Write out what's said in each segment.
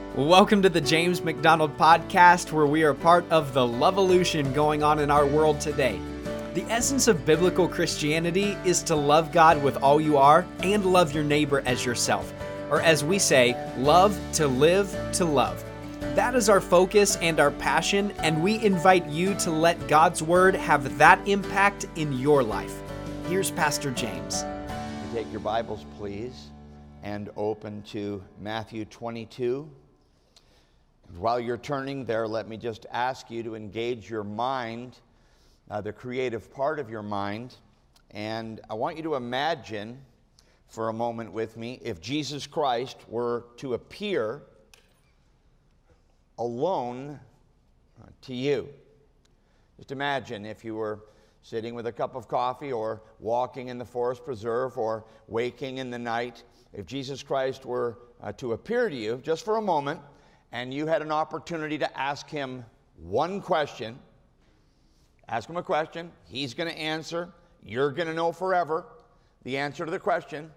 Welcome to the James McDonald Podcast, where we are part of the Loveolution going on in our world today. The essence of biblical Christianity is to love God with all you are and love your neighbor as yourself. Or as we say, love to live to love. That is our focus and our passion, and we invite you to let God's Word have that impact in your life. Here's Pastor James. Take your Bibles, please, and open to Matthew 22. While you're turning there, let me just ask you to engage your mind, the creative part of your mind, and I want you to imagine for a moment with me if Jesus Christ were to appear alone to you. Just imagine if you were sitting with a cup of coffee or walking in the forest preserve or waking in the night, if Jesus Christ were to appear to you just for a moment, and you had an opportunity to ask him one question. Ask him a question. He's going to answer. You're going to know forever the answer to the question.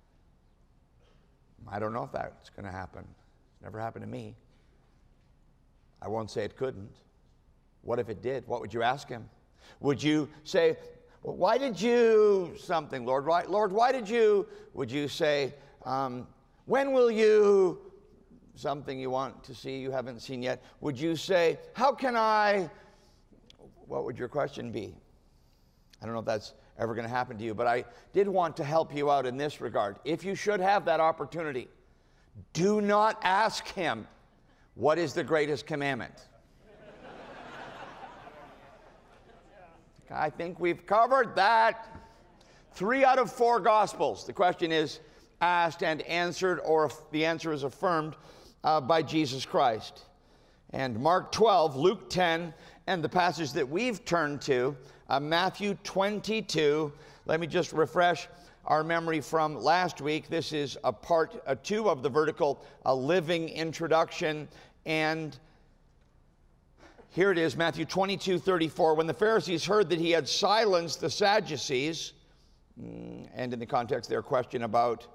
I don't know if that's going to happen. It's never happened to me. I won't say it couldn't. What if it did? What would you ask him? Would you say, well, why did you something, Lord? Lord, why did you? Would you say, when will you? Something you want to see you haven't seen yet. Would you say, how can I? What would your question be? I don't know if that's ever going to happen to you, but I did want to help you out in this regard. If you should have that opportunity, do not ask him, what is the greatest commandment? I think we've covered that. 3 out of 4 Gospels. The question is asked and answered, or if the answer is affirmed by Jesus Christ. And Mark 12, Luke 10, and the passage that we've turned to, Matthew 22. Let me just refresh our memory from last week. This is a part 2 of the Vertical Living introduction. And here it is, Matthew 22:34. When the Pharisees heard that he had silenced the Sadducees, and in the context their question about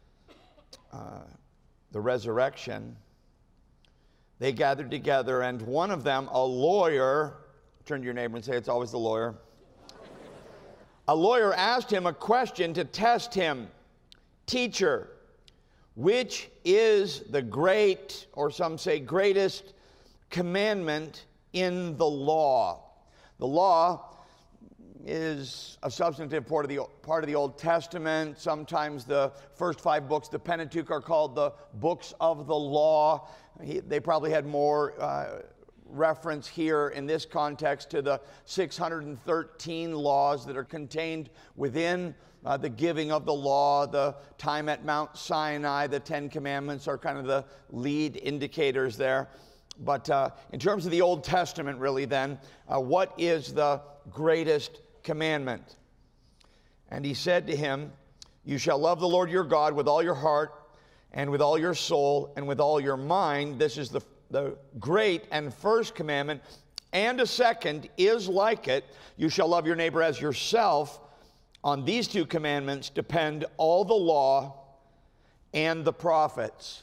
the resurrection, they gathered together, and one of them, a lawyer, turn to your neighbor and say, it's always the lawyer. A lawyer asked him a question to test him. Teacher, which is the great, or some say greatest, commandment in the law? The law is a substantive part of the Old Testament. Sometimes the first 5 books, the Pentateuch, are called the books of the law. They probably had more reference here in this context to the 613 laws that are contained within the giving of the law. The time at Mount Sinai, the 10 Commandments are kind of the lead indicators there. But in terms of the Old Testament, really then, what is the greatest commandment? And he said to him, you shall love the Lord your God with all your heart and with all your soul and with all your mind. This is the great and first commandment. And a second is like it. You shall love your neighbor as yourself. On these 2 commandments depend all the law and the prophets.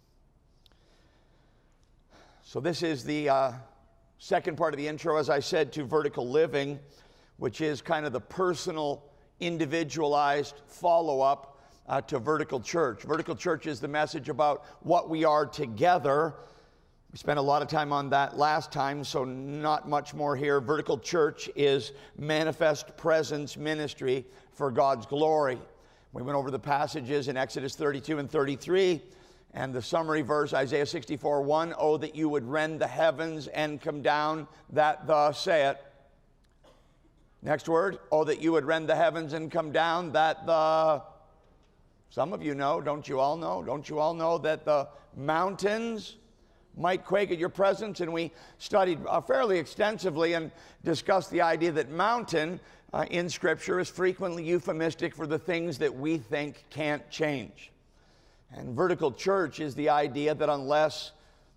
So this is the second part of the intro, as I said, to Vertical Living, which is kind of the personal, individualized follow-up to Vertical Church. Vertical Church is the message about what we are together. We spent a lot of time on that last time, so not much more here. Vertical Church is manifest presence ministry for God's glory. We went over the passages in Exodus 32 and 33, and the summary verse, Isaiah 64:1, oh, that you would rend the heavens and come down, that thus saith. Next word, oh, that you would rend the heavens and come down, that the... Some of you know, don't you all know? Don't you all know that the mountains might quake at your presence? And we studied fairly extensively and discussed the idea that mountain in Scripture is frequently euphemistic for the things that we think can't change. And Vertical Church is the idea that unless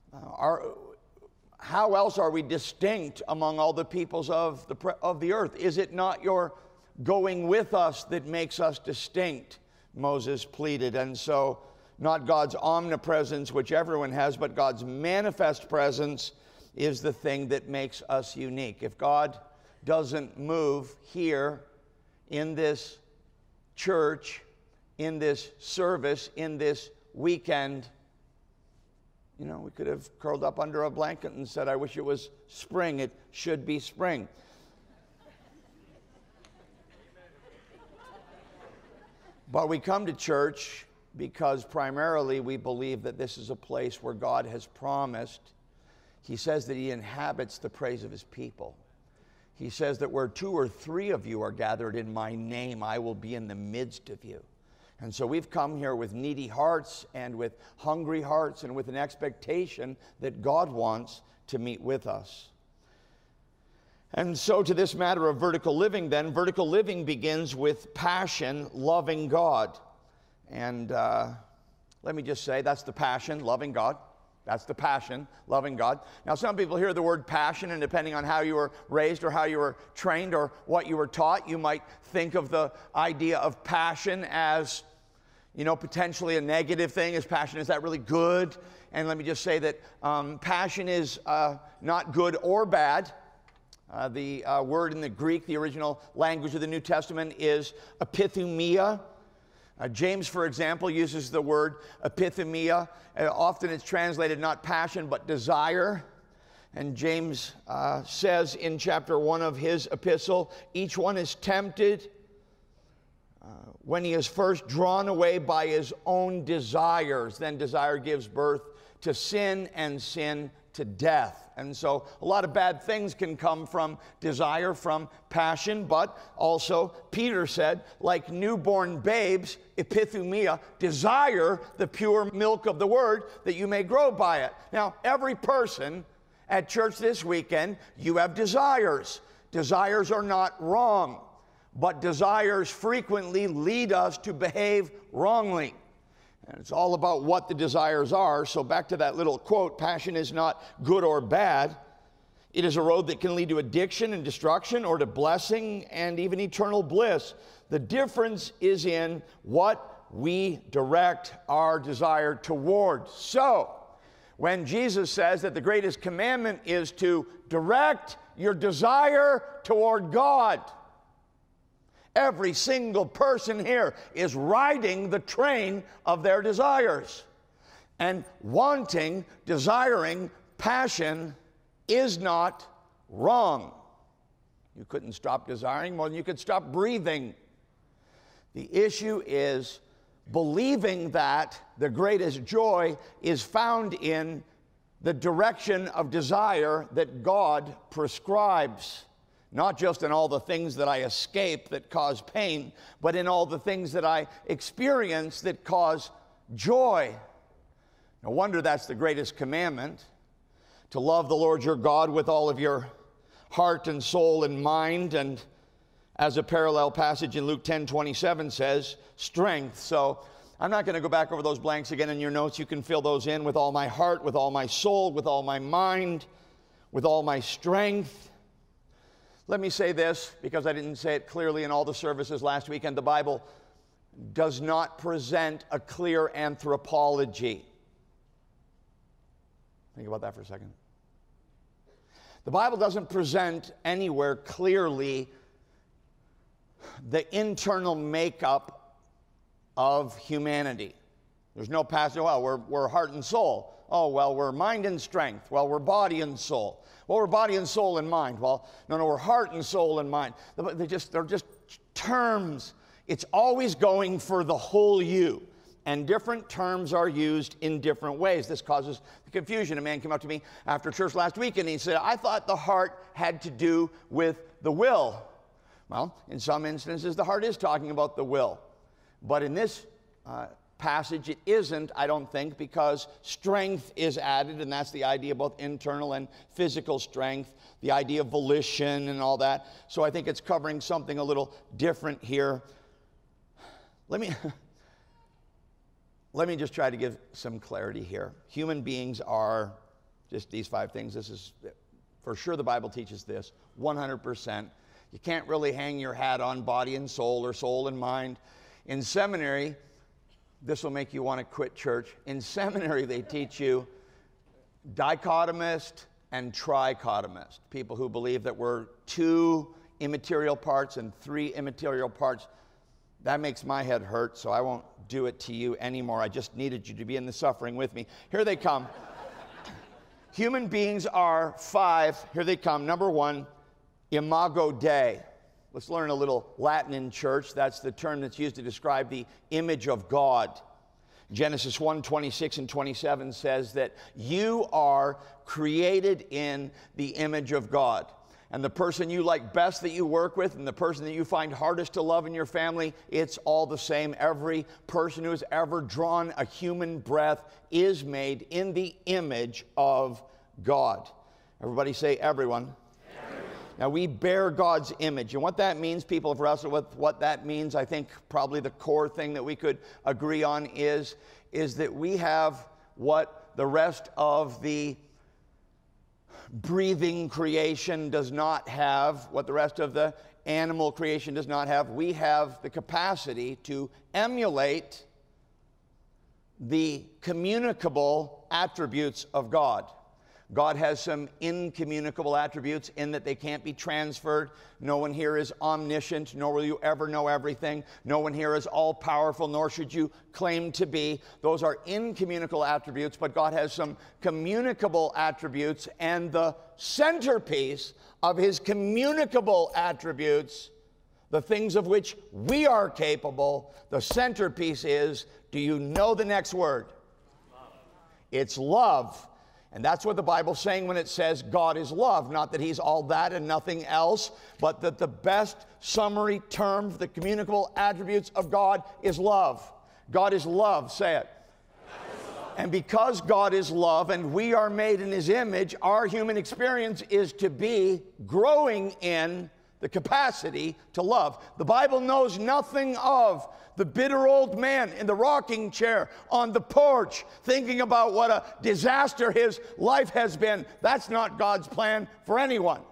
how else are we distinct among all the peoples of the earth? Is it not your going with us that makes us distinct? Moses pleaded. And so not God's omnipresence, which everyone has, but God's manifest presence is the thing that makes us unique. If God doesn't move here in this church, in this service, in this weekend, you know, we could have curled up under a blanket and said, I wish it was spring. It should be spring. But we come to church because primarily we believe that this is a place where God has promised. He says that He inhabits the praise of His people. He says that where 2 or 3 of you are gathered in my name, I will be in the midst of you. And so we've come here with needy hearts and with hungry hearts and with an expectation that God wants to meet with us. And so to this matter of vertical living then, vertical living begins with passion, loving God. And let me just say, that's the passion, loving God. That's the passion, loving God. Now, some people hear the word passion, and depending on how you were raised or how you were trained or what you were taught, you might think of the idea of passion as, you know, potentially a negative thing. Is passion, is that really good? And let me just say that passion is not good or bad. The word in the Greek, the original language of the New Testament, is epithumia. James, for example, uses the word epithumia. Often it's translated not passion, but desire. And James says in chapter 1 of his epistle, each one is tempted when he is first drawn away by his own desires. Then desire gives birth to sin, and sin to death. And so a lot of bad things can come from desire, from passion, but also Peter said, like newborn babes, epithumia, desire the pure milk of the word that you may grow by it. Now, every person at church this weekend, you have desires. Desires are not wrong, but desires frequently lead us to behave wrongly. And it's all about what the desires are. So back to that little quote, passion is not good or bad. It is a road that can lead to addiction and destruction, or to blessing and even eternal bliss. The difference is in what we direct our desire toward. So when Jesus says that the greatest commandment is to direct your desire toward God, every single person here is riding the train of their desires. And wanting, desiring, passion is not wrong. You couldn't stop desiring more than you could stop breathing. The issue is believing that the greatest joy is found in the direction of desire that God prescribes. Not just in all the things that I escape that cause pain, but in all the things that I experience that cause joy. No wonder that's the greatest commandment, to love the Lord your God with all of your heart and soul and mind, and as a parallel passage in Luke 10:27 says, strength. So I'm not going to go back over those blanks again in your notes. You can fill those in: with all my heart, with all my soul, with all my mind, with all my strength. Let me say this, because I didn't say it clearly in all the services last weekend. The Bible does not present a clear anthropology. Think about that for a second. The Bible doesn't present anywhere clearly the internal makeup of humanity. There's no passage, well, we're heart and soul. Oh, well, we're mind and strength. Well, we're body and soul. Well, we're body and soul and mind. Well, no, we're heart and soul and mind. They're just terms. It's always going for the whole you. And different terms are used in different ways. This causes the confusion. A man came up to me after church last week and he said, I thought the heart had to do with the will. Well, in some instances, the heart is talking about the will. But in this passage, it isn't, I don't think, because strength is added, and that's the idea, both internal and physical strength, the idea of volition and all that. So I think it's covering something a little different here. Let me just try to give some clarity here. Human beings are just these 5 things. This is, for sure the Bible teaches this, 100%. You can't really hang your hat on body and soul or soul and mind. In seminary, This will make you want to quit church. In seminary, they teach you dichotomist and trichotomist. People who believe that we're 2 immaterial parts and 3 immaterial parts. That makes my head hurt, so I won't do it to you anymore. I just needed you to be in the suffering with me. Here they come. Human beings are 5. Here they come. Number 1, imago Dei. Let's learn a little Latin in church. That's the term that's used to describe the image of God. Genesis 1:26 and 27 says that you are created in the image of God. And the person you like best that you work with and the person that you find hardest to love in your family, it's all the same. Every person who has ever drawn a human breath is made in the image of God. Everybody say everyone. Now, we bear God's image. And what that means, people have wrestled with what that means. I think probably the core thing that we could agree on is that we have what the rest of the breathing creation does not have, what the rest of the animal creation does not have. We have the capacity to emulate the communicable attributes of God. God has some incommunicable attributes in that they can't be transferred. No one here is omniscient, nor will you ever know everything. No one here is all-powerful, nor should you claim to be. Those are incommunicable attributes, but God has some communicable attributes, and the centerpiece of his communicable attributes, the things of which we are capable, the centerpiece is, do you know the next word? Love. It's love. And that's what the Bible's saying when it says God is love. Not that he's all that and nothing else, but that the best summary term for the communicable attributes of God is love. God is love. Say it. And because God is love and we are made in his image, our human experience is to be growing in the capacity to love. The Bible knows nothing of the bitter old man in the rocking chair on the porch thinking about what a disaster his life has been. That's not God's plan for anyone.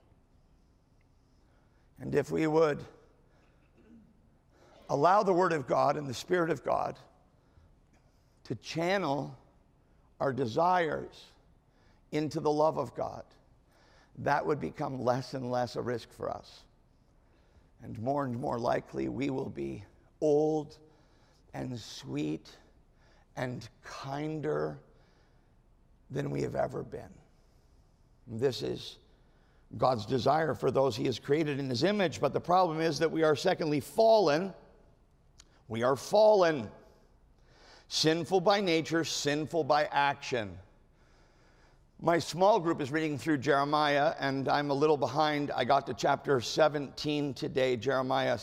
And if we would allow the Word of God and the Spirit of God to channel our desires into the love of God, that would become less and less a risk for us. And more likely we will be old and sweet and kinder than we have ever been. This is God's desire for those he has created in his image, but the problem is that we are secondly fallen. We are fallen. Sinful by nature, sinful by action. My small group is reading through Jeremiah, and I'm a little behind. I got to chapter 17 today, Jeremiah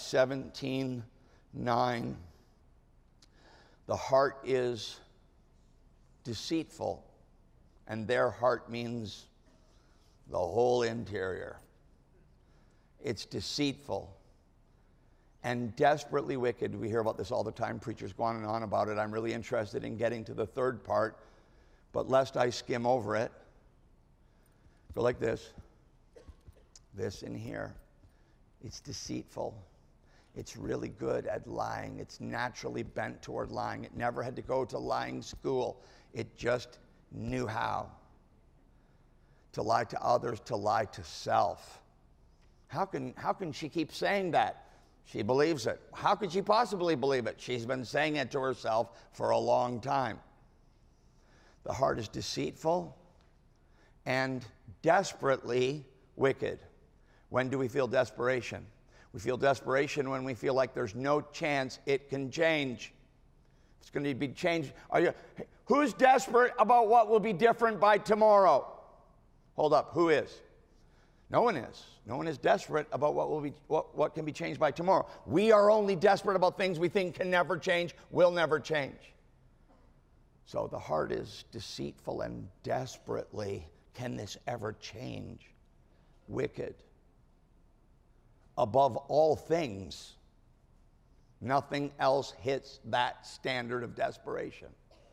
17:9. The heart is deceitful, and their heart means the whole interior. It's deceitful and desperately wicked. We hear about this all the time. Preachers go on and on about it. I'm really interested in getting to the third part, but lest I skim over it, go like this. This in here. It's deceitful. It's really good at lying. It's naturally bent toward lying. It never had to go to lying school. It just knew how. To lie to others, to lie to self. How can she keep saying that? She believes it. How could she possibly believe it? She's been saying it to herself for a long time. The heart is deceitful and desperately wicked. When do we feel desperation? We feel desperation when we feel like there's no chance it can change. It's going to be changed. Who's desperate about what will be different by tomorrow? Hold up, who is? No one is. No one is desperate about what can be changed by tomorrow. We are only desperate about things we think can never change, will never change. So the heart is deceitful and desperately, can this ever change? Wicked. Above all things, nothing else hits that standard of desperation.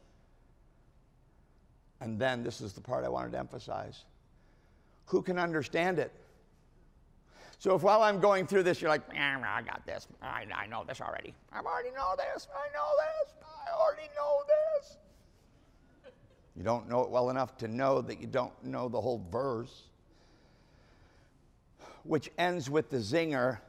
And then, this is the part I wanted to emphasize. Who can understand it? So if while I'm going through this, you're like, I got this. I know this already. I already know this. I know this. already know this. You don't know it well enough to know that you don't know the whole verse, which ends with the zinger.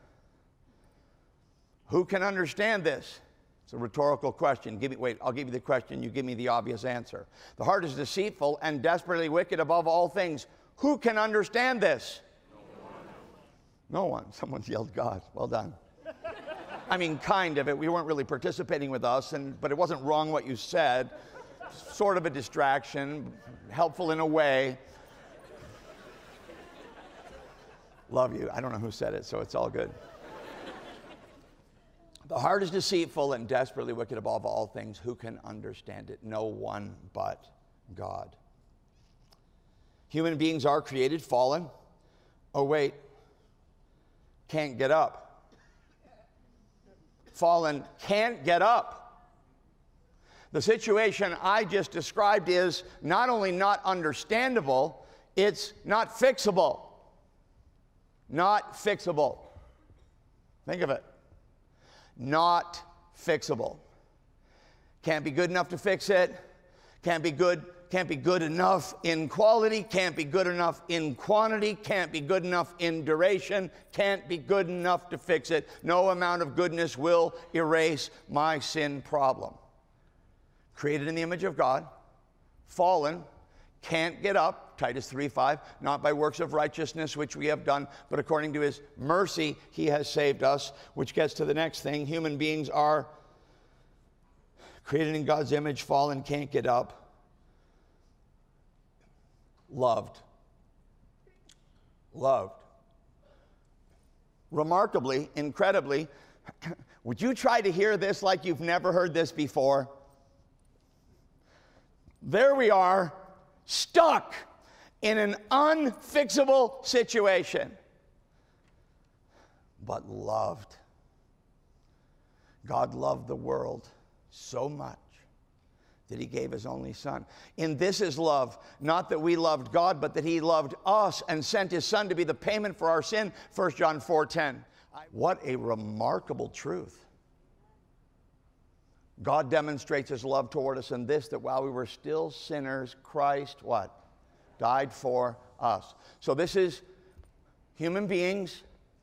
Who can understand this? It's a rhetorical question. I'll give you the question. You give me the obvious answer. The heart is deceitful and desperately wicked above all things. Who can understand this? No one. Someone's yelled God. Well done. I mean, kind of it. We weren't really participating with us, but it wasn't wrong what you said. Sort of a distraction, helpful in a way. Love you. I don't know who said it, so it's all good. The heart is deceitful and desperately wicked above all things. Who can understand it? No one but God. Human beings are created fallen. Oh, wait. Can't get up. Fallen can't get up. The situation I just described is not only not understandable, it's not fixable. Not fixable. Think of it. Not fixable. Can't be good enough to fix it. Can't be good enough in quality. Can't be good enough in quantity. Can't be good enough in duration. Can't be good enough to fix it. No amount of goodness will erase my sin problem. Created in the image of God, fallen, can't get up, Titus 3:5, not by works of righteousness which we have done, but according to his mercy he has saved us, which gets to the next thing. Human beings are created in God's image, fallen, can't get up, loved. Loved. Remarkably, incredibly, would you try to hear this like you've never heard this before? There we are, stuck in an unfixable situation, but loved. God loved the world so much that he gave his only son. In this is love, not that we loved God, but that he loved us and sent his son to be the payment for our sin, 1 John 4:10. What a remarkable truth. God demonstrates his love toward us in this, that while we were still sinners, Christ, what? Died for us. So this is human beings,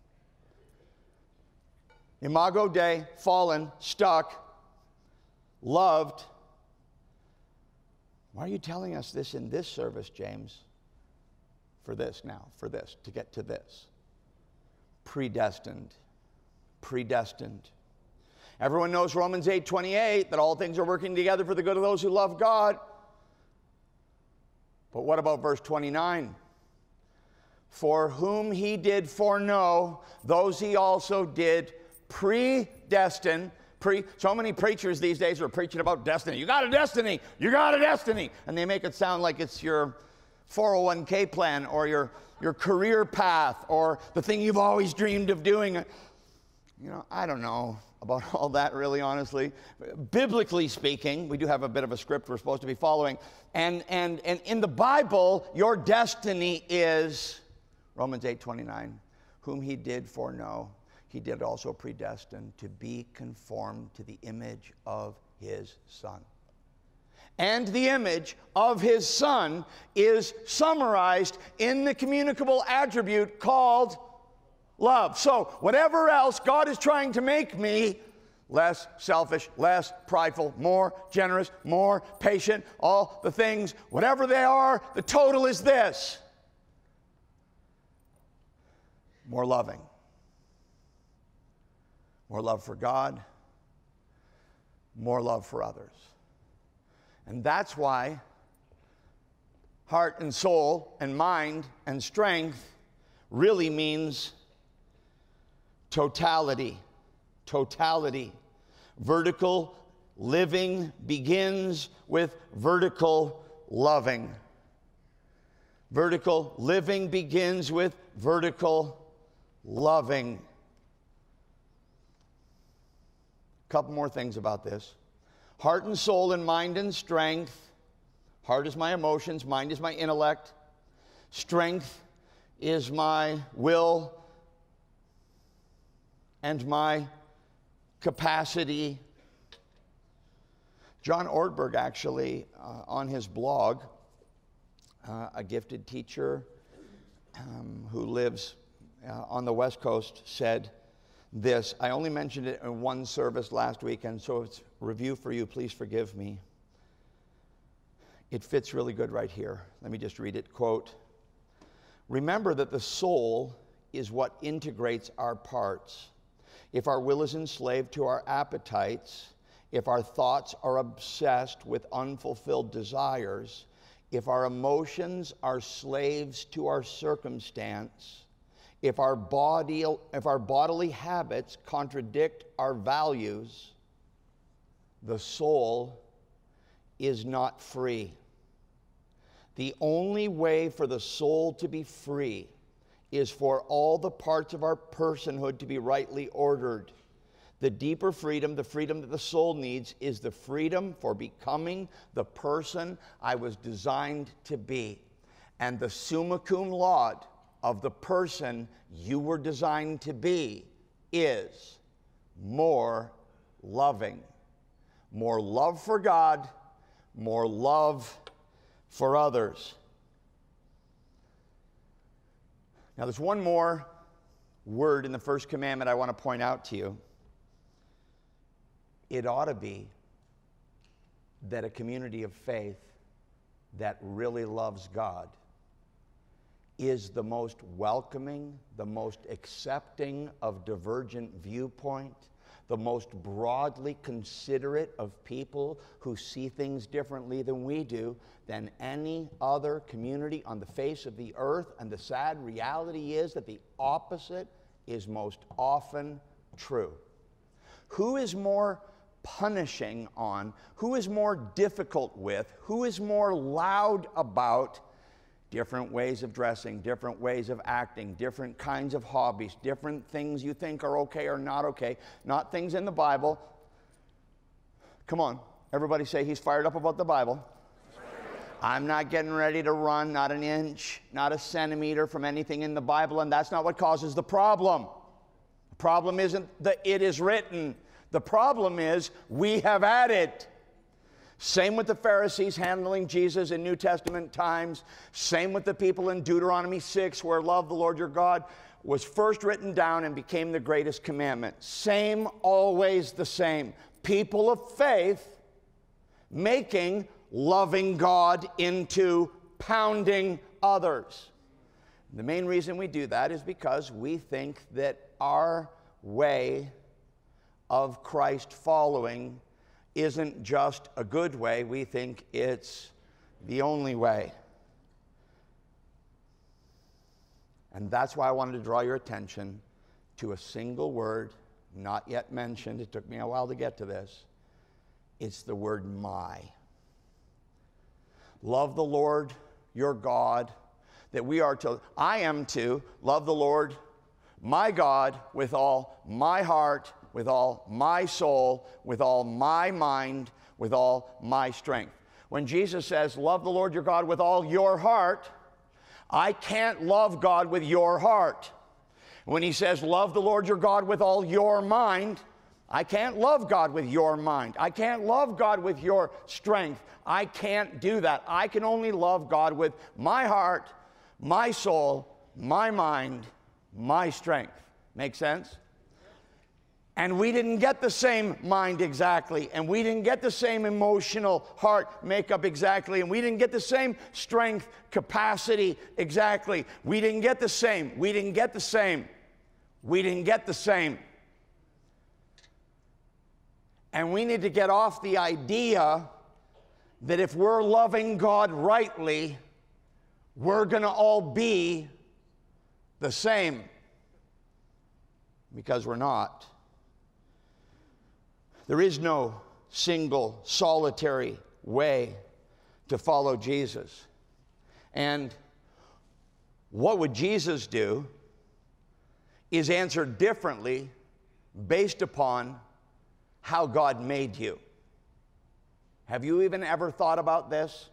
imago Dei, fallen, stuck, loved. Why are you telling us this in this service, James? For this, to get to this. Predestined. Predestined. Everyone knows Romans 8:28, that all things are working together for the good of those who love God. But what about verse 29? For whom he did foreknow, those he also did predestine. So many preachers these days are preaching about destiny. You got a destiny. You got a destiny. And they make it sound like it's your 401k plan or your career path or the thing you've always dreamed of doing. You know, I don't know about all that, really, honestly. Biblically speaking, we do have a bit of a script we're supposed to be following. And in the Bible, your destiny is, Romans 8:29, whom he did foreknow, he did also predestine to be conformed to the image of his Son. And the image of his Son is summarized in the communicable attribute called love. So whatever else God is trying to make me, less selfish, less prideful, more generous, more patient, all the things, whatever they are, the total is this: more loving. More love for God, more love for others. And that's why heart and soul and mind and strength really means totality. Totality. Vertical living begins with vertical loving. Vertical living begins with vertical loving. A couple more things about this. Heart and soul and mind and strength. Heart is my emotions, mind is my intellect. Strength is my will and my capacity. John Ortberg actually, on his blog, a gifted teacher who lives on the West Coast, said this. I only mentioned it in one service last week, and so it's review for you. Please forgive me. It fits really good right here. Let me just read it. Quote, "Remember that the soul is what integrates our parts. If our will is enslaved to our appetites, if our thoughts are obsessed with unfulfilled desires, if our emotions are slaves to our circumstance, if our bodily habits contradict our values, the soul is not free. The only way for the soul to be free is for all the parts of our personhood to be rightly ordered. The deeper freedom, the freedom that the soul needs, is the freedom for becoming the person I was designed to be. And the summa cum laude of the person you were designed to be is more loving. More love for God, more love for others." Now, there's one more word in the first commandment I want to point out to you. It ought to be that a community of faith that really loves God is the most welcoming, the most accepting of divergent viewpoint, the most broadly considerate of people who see things differently than we do, than any other community on the face of the earth. And the sad reality is that the opposite is most often true. Who is more punishing on, who is more difficult with, who is more loud about different ways of dressing, different ways of acting, different kinds of hobbies, different things you think are okay or not okay, not things in the Bible? Come on, everybody say he's fired up about the Bible. I'm not getting ready to run, not an inch, not a centimeter from anything in the Bible, and that's not what causes the problem. The problem isn't that it is written. The problem is we have added. Same with the Pharisees handling Jesus in New Testament times. Same with the people in Deuteronomy 6, where love the Lord your God was first written down and became the greatest commandment. Same, always the same. People of faith making loving God into pounding others. The main reason we do that is because we think that our way of Christ following isn't just a good way. We think it's the only way. And that's why I wanted to draw your attention to a single word, not yet mentioned. It took me a while to get to this. It's the word my. Love the Lord your God, that I am to love the Lord my God with all my heart, with all my soul, with all my mind, with all my strength. When Jesus says, love the Lord your God with all your heart, I can't love God with your heart. When he says, love the Lord your God with all your mind, I can't love God with your mind. I can't love God with your strength. I can't do that. I can only love God with my heart, my soul, my mind, my strength. Make sense? And we didn't get the same mind exactly, and we didn't get the same emotional heart makeup exactly, and we didn't get the same strength capacity exactly. We didn't get the same. We didn't get the same. We didn't get the same. And we need to get off the idea that if we're loving God rightly, we're going to all be the same. Because we're not. There is no single, solitary way to follow Jesus. And what would Jesus do is answered differently based upon how God made you. Have you even ever thought about this?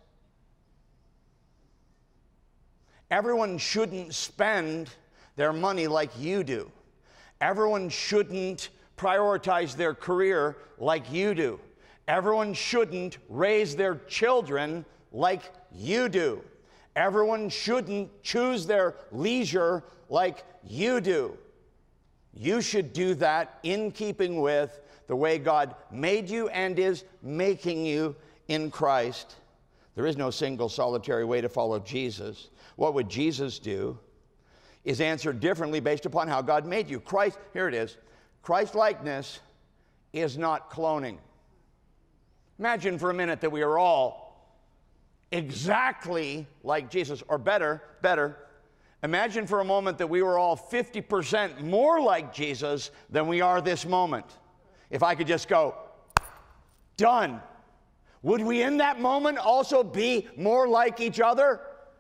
Everyone shouldn't spend their money like you do. Everyone shouldn't prioritize their career like you do. Everyone shouldn't raise their children like you do. Everyone shouldn't choose their leisure like you do. You should do that in keeping with the way God made you and is making you in Christ. There is no single solitary way to follow Jesus. What would Jesus do is answered differently based upon how God made you. Christ, here it is, Christ-likeness is not cloning. Imagine for a minute that we are all exactly like Jesus, or better. Imagine for a moment that we were all 50% more like Jesus than we are this moment. If I could just go, done. Would we in that moment also be more like each other?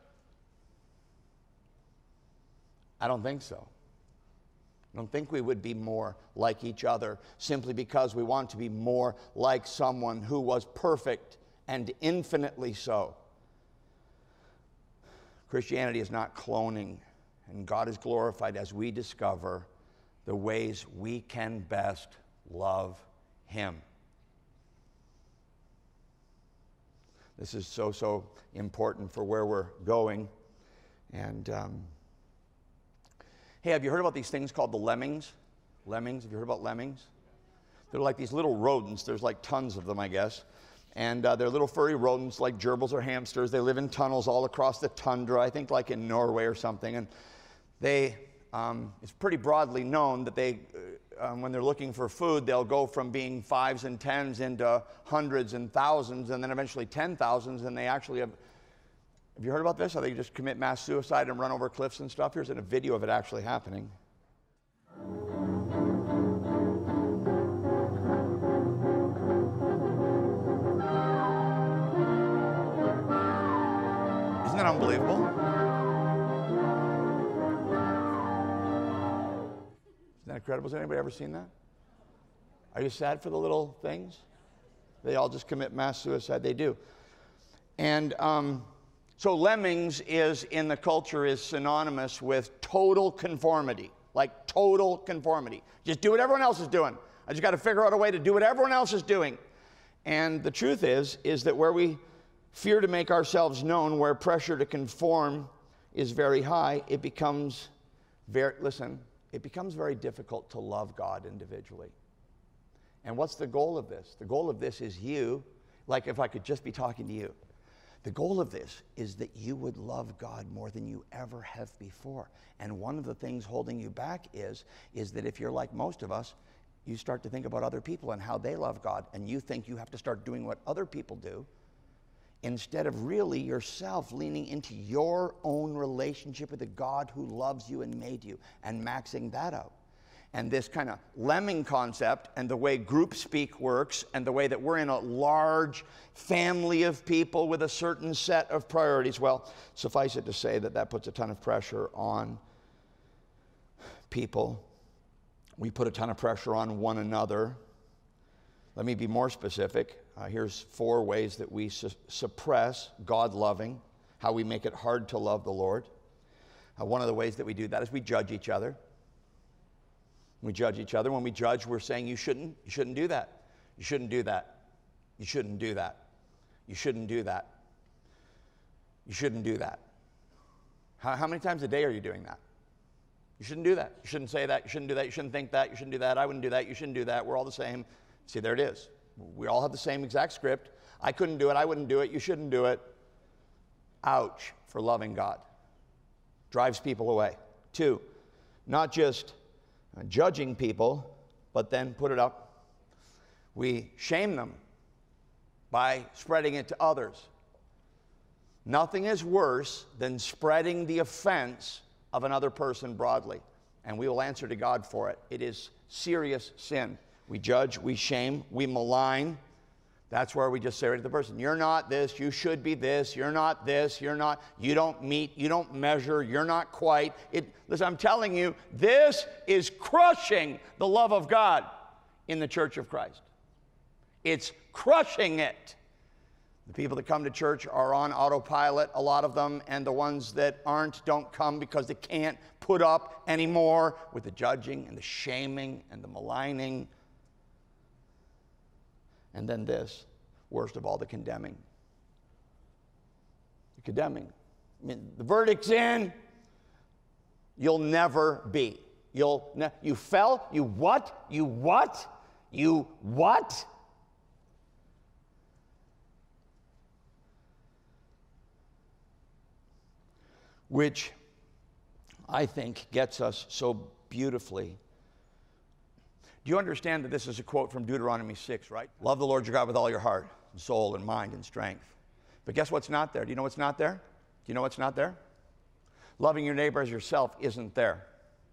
I don't think so. I don't think we would be more like each other simply because we want to be more like someone who was perfect and infinitely so. Christianity is not cloning, and God is glorified as we discover the ways we can best love Him. This is so important for where we're going. And hey, have you heard about these things called the lemmings? Lemmings, have you heard about lemmings? They're like these little rodents. There's like tons of them, I guess. And they're little furry rodents like gerbils or hamsters. They live in tunnels all across the tundra, I think like in Norway or something. And they, it's pretty broadly known that they, when they're looking for food, they'll go from being 5s and 10s into hundreds and thousands, and then eventually 10,000s, and they actually have you heard about this? How they just commit mass suicide and run over cliffs and stuff? Here's a video of it actually happening. Isn't that unbelievable? Isn't that incredible? Has anybody ever seen that? Are you sad for the little things? They all just commit mass suicide. They do. And so lemmings is, in the culture, is synonymous with total conformity. Like total conformity. Just do what everyone else is doing. I just got to figure out a way to do what everyone else is doing. And the truth is that where we fear to make ourselves known, where pressure to conform is very high, it becomes very difficult to love God individually. And what's the goal of this? The goal of this is you, like if I could just be talking to you. The goal of this is that you would love God more than you ever have before. And one of the things holding you back is that if you're like most of us, you start to think about other people and how they love God, and you think you have to start doing what other people do, instead of really yourself leaning into your own relationship with the God who loves you and made you, and maxing that out. And this kind of lemming concept and the way group speak works and the way that we're in a large family of people with a certain set of priorities, well, suffice it to say that puts a ton of pressure on people. We put a ton of pressure on one another. Let me be more specific. Here's 4 ways that we suppress God-loving, how we make it hard to love the Lord. One of the ways that we do that is we judge each other. We judge each other. When we judge, we're saying, you shouldn't do that. You shouldn't do that. You shouldn't do that. You shouldn't do that. You shouldn't do that. How many times a day are you doing that? You shouldn't do that. You shouldn't say that. You shouldn't do that. You shouldn't think that. You shouldn't do that. I wouldn't do that. You shouldn't do that. We're all the same. See, there it is. We all have the same exact script. I couldn't do it. I wouldn't do it. You shouldn't do it. Ouch for loving God. Drives people away. 2, not just judging people, but then put it up. We shame them by spreading it to others. Nothing is worse than spreading the offense of another person broadly, and we will answer to God for it. It is serious sin. We judge, we shame, we malign. That's where we just say right to the person, you're not this, you should be this, you're not this, you're not, you don't meet, you don't measure, you're not quite. Listen, I'm telling you, this is crushing the love of God in the Church of Christ. It's crushing it. The people that come to church are on autopilot, a lot of them, and the ones that aren't don't come because they can't put up anymore with the judging and the shaming and the maligning. And then this, worst of all, the condemning. The condemning. I mean, the verdict's in. You'll never be. You fell. You what? You what? You what? Which I think gets us so beautifully. Do you understand that this is a quote from Deuteronomy 6, right? Love the Lord your God with all your heart, and soul, and mind, and strength. But guess what's not there? Do you know what's not there? Do you know what's not there? Loving your neighbor as yourself isn't there.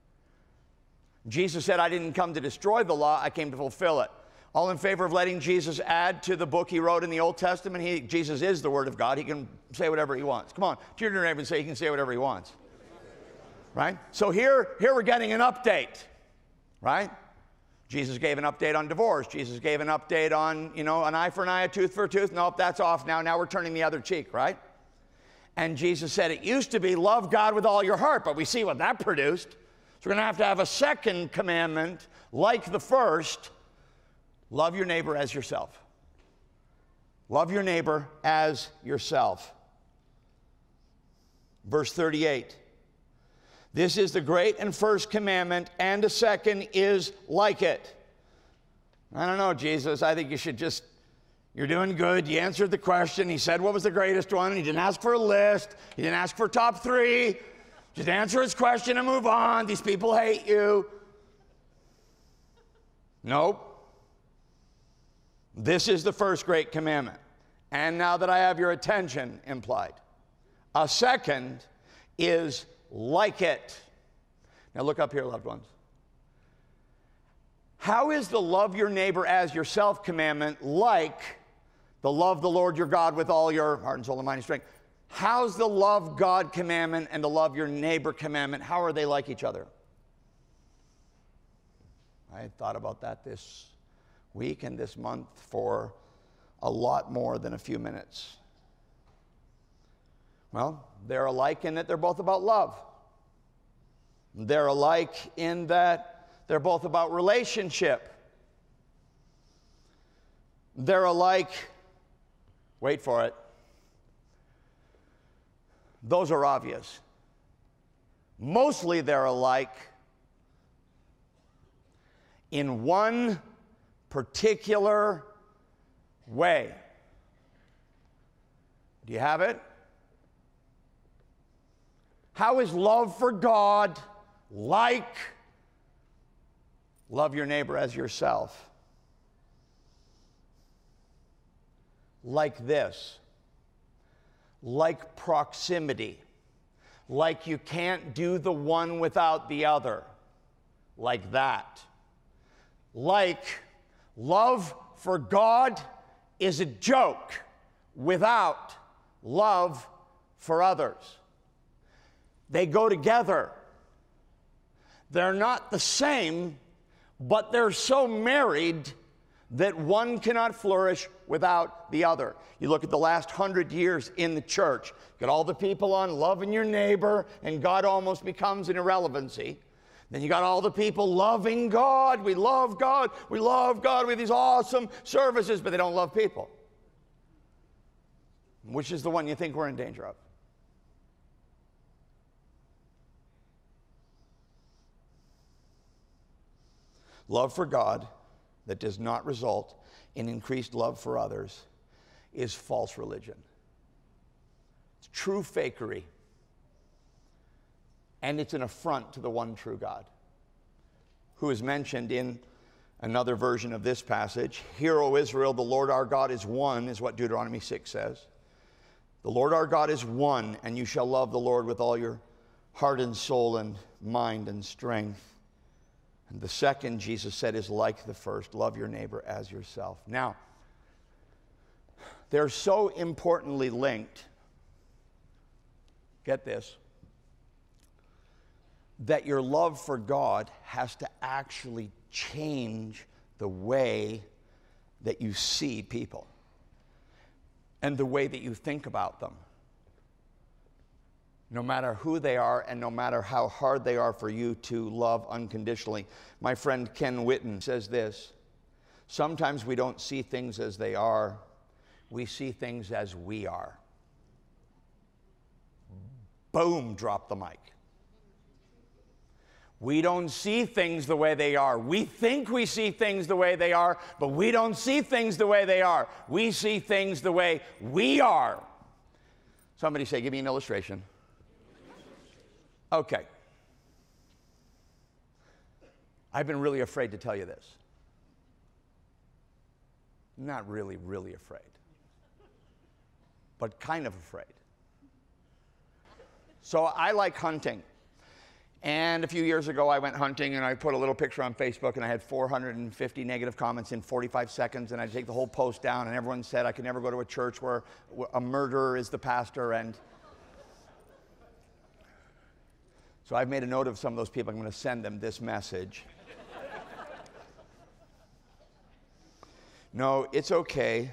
Jesus said, I didn't come to destroy the law, I came to fulfill it. All in favor of letting Jesus add to the book he wrote in the Old Testament? Jesus is the Word of God. He can say whatever he wants. Come on, turn to your neighbor and say he can say whatever he wants. Right? So here we're getting an update. Right? Jesus gave an update on divorce. Jesus gave an update on, an eye for an eye, a tooth for a tooth. Nope, that's off now. Now we're turning the other cheek, right? And Jesus said it used to be love God with all your heart, but we see what that produced. So we're going to have a second commandment like the first. Love your neighbor as yourself. Love your neighbor as yourself. Verse 38. This is the great and first commandment, and a second is like it. I don't know, Jesus. I think you should you're doing good. You answered the question. He said what was the greatest one. He didn't ask for a list. He didn't ask for top 3. Just answer his question and move on. These people hate you. Nope. This is the first great commandment. And now that I have your attention implied, a second is like it. Now look up here, loved ones. How is the love your neighbor as yourself commandment like the love the Lord your God with all your heart and soul and mind and strength? How's the love God commandment and the love your neighbor commandment, how are they like each other? I had thought about that this week and this month for a lot more than a few minutes. Well, they're alike in that they're both about love. They're alike in that they're both about relationship. They're alike, wait for it, those are obvious. Mostly they're alike in one particular way. Do you have it? How is love for God like love your neighbor as yourself? Like this. Like proximity. Like you can't do the one without the other. Like that. Like love for God is a joke without love for others. They go together. They're not the same, but they're so married that one cannot flourish without the other. You look at the last 100 years in the church, got all the people on loving your neighbor, and God almost becomes an irrelevancy. Then you got all the people loving God. We love God. We love God with these awesome services, but they don't love people. Which is the one you think we're in danger of? Love for God that does not result in increased love for others is false religion. It's true fakery. And it's an affront to the one true God, who is mentioned in another version of this passage. Hear, O Israel, the Lord our God is one, is what Deuteronomy 6 says. The Lord our God is one, and you shall love the Lord with all your heart and soul and mind and strength. And the second, Jesus said, is like the first. Love your neighbor as yourself. Now, they're so importantly linked, get this, that your love for God has to actually change the way that you see people and the way that you think about them. No matter who they are and no matter how hard they are for you to love unconditionally. My friend Ken Whitten says this: Sometimes we don't see things as they are. We see things as we are. Boom, drop the mic. We don't see things the way they are. We think we see things the way they are, but we don't see things the way they are. We see things the way we are. Somebody say, give me an illustration. Okay. I've been really afraid to tell you this. Not really, really afraid, but kind of afraid. So I like hunting. And a few years ago, I went hunting, and I put a little picture on Facebook, and I had 450 negative comments in 45 seconds, and I take the whole post down, and everyone said I could never go to a church where a murderer is the pastor, and so I've made a note of some of those people. I'm going to send them this message. No, it's okay,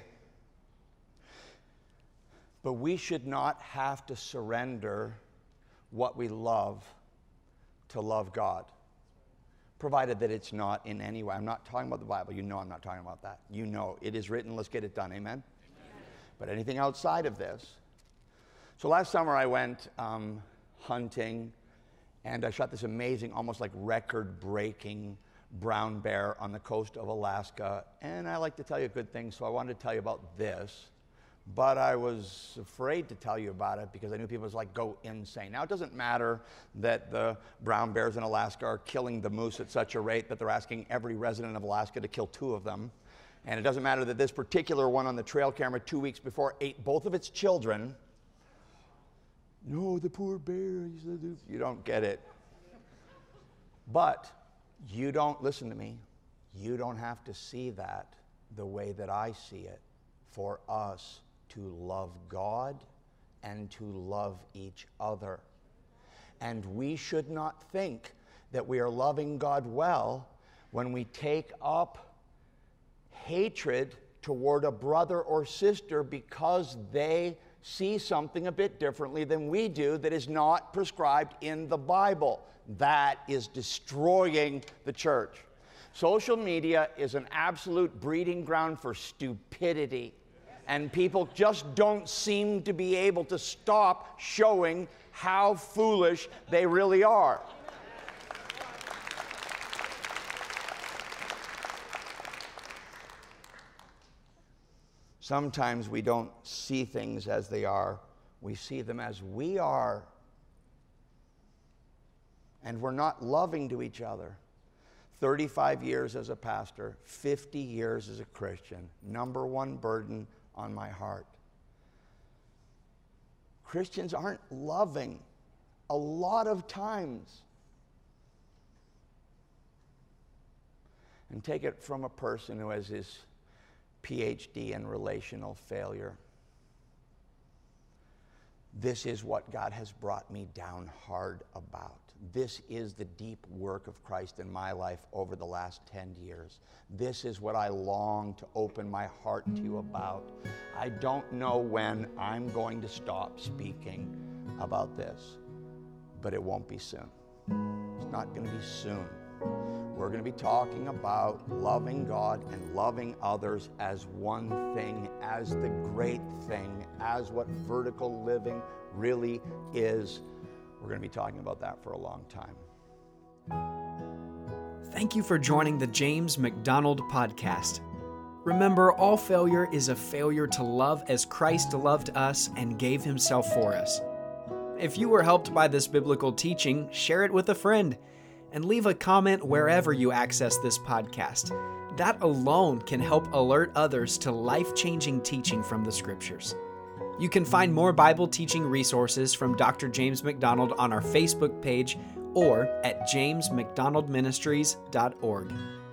but we should not have to surrender what we love to love God, provided that it's not in any way. I'm not talking about the Bible. You know I'm not talking about that. You know it is written. Let's get it done. Amen? Amen. But anything outside of this. So last summer I went hunting, and I shot this amazing, almost like record-breaking brown bear on the coast of Alaska. And I like to tell you good things, so I wanted to tell you about this. But I was afraid to tell you about it because I knew people was like, go insane. Now, it doesn't matter that the brown bears in Alaska are killing the moose at such a rate that they're asking every resident of Alaska to kill 2 of them. And it doesn't matter that this particular one on the trail camera 2 weeks before ate both of its children. No, the poor bear. You don't get it. But you don't, listen to me, you don't have to see that the way that I see it for us to love God and to love each other. And we should not think that we are loving God well when we take up hatred toward a brother or sister because they see something a bit differently than we do that is not prescribed in the Bible. That is destroying the church. Social media is an absolute breeding ground for stupidity. And people just don't seem to be able to stop showing how foolish they really are. Sometimes we don't see things as they are. We see them as we are. And we're not loving to each other. 35 years as a pastor, 50 years as a Christian. Number one burden on my heart. Christians aren't loving a lot of times. And take it from a person who has his PhD in relational failure. This is what God has brought me down hard about. This is the deep work of Christ in my life over the last 10 years. This is what I long to open my heart to you about. I don't know when I'm going to stop speaking about this, but it won't be soon. It's not going to be soon. We're going to be talking about loving God and loving others as one thing, as the great thing, as what vertical living really is. We're going to be talking about that for a long time. Thank you for joining the James MacDonald Podcast. Remember, all failure is a failure to love as Christ loved us and gave himself for us. If you were helped by this biblical teaching, share it with a friend and leave a comment wherever you access this podcast. That alone can help alert others to life-changing teaching from the Scriptures. You can find more Bible teaching resources from Dr. James MacDonald on our Facebook page or at jamesmacdonaldministries.org.